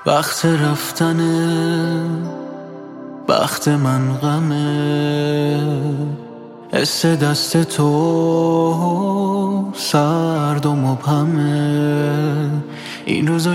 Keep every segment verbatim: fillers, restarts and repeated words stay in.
وقت رفتنه، وقت من غمه، حس دست تو سرد و مبهمه. این روزا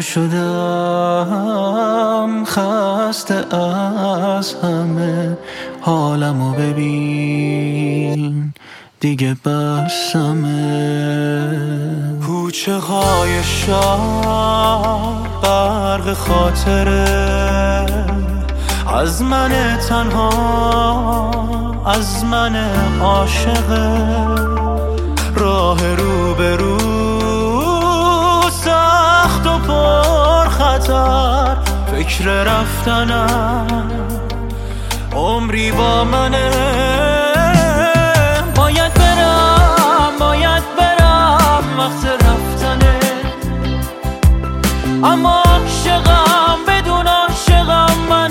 شدم خسته از همه، حالمو ببین دیگه بسمه. کوچه های شهر غرق خاطره، از من تنها، از من عاشقه. راه رو به رو سخت و پر خطر، فکر رفتنم عمری با منه. باید برم، باید برم، وقت رفتنه. اما عاشقم بدون عاشقم من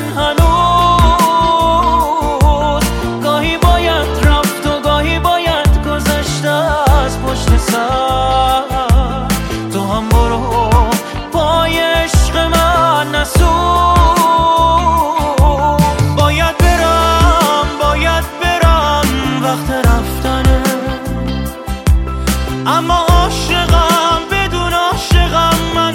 هنوز. گاهی باید رفت و گاهی باید گذشت از پشت سر. تو هم برو پای عشق من نسوز. باید برم، باید برم، وقت رفتنه. اما عاشقم بدون عاشقم من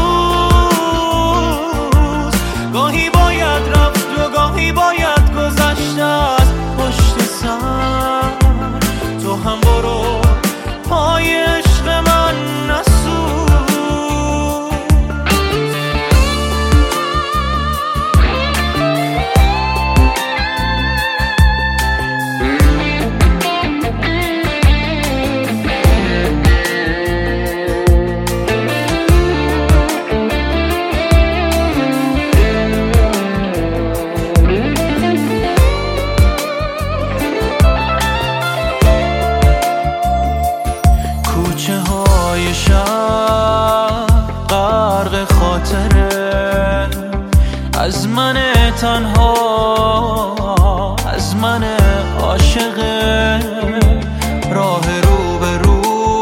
هنوز. گاهی باید رفت و گاهی باید گذشت از پشت سر. تو هم برو پای عشق من نسوز. کوچه های شهر غرق خاطره، از من تنها، از من عاشقه. راه رو به رو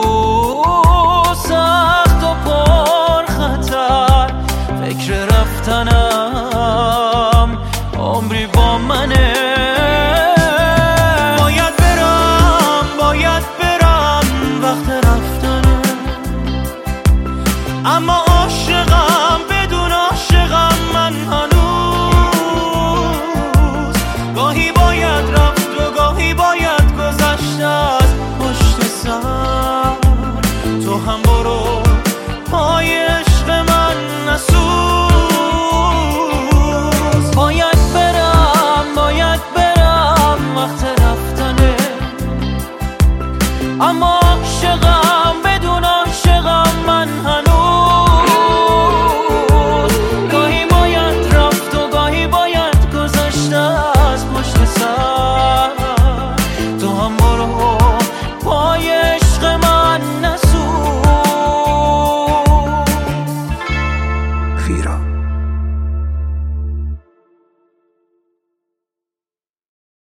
سخت و پر خطر، فکر رفتنم عمری با منه. باید برم، باید برم، وقت رفتنه. اما عاشقم بدون عاشقم من هنوز. گاهی باید رفت و گاهی باید گذشت از پشت سر. تو هم برو پای عشق من نسوز. باید برم، باید برم، وقت رفتنه. اما عاشقم بدون عاشقم من هنوز.